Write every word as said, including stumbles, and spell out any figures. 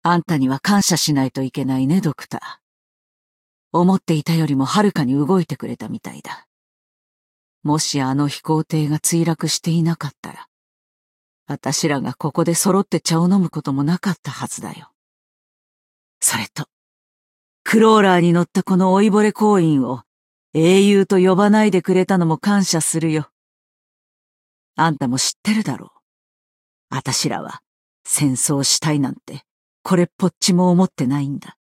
あんたには感謝しないといけないね、ドクター。思っていたよりもはるかに動いてくれたみたいだ。もしあの飛行艇が墜落していなかったら、私らがここで揃って茶を飲むこともなかったはずだよ。それと、クローラーに乗ったこの老いぼれ行員を英雄と呼ばないでくれたのも感謝するよ。あんたも知ってるだろう。私らは戦争したいなんてこれっぽっちも思ってないんだ。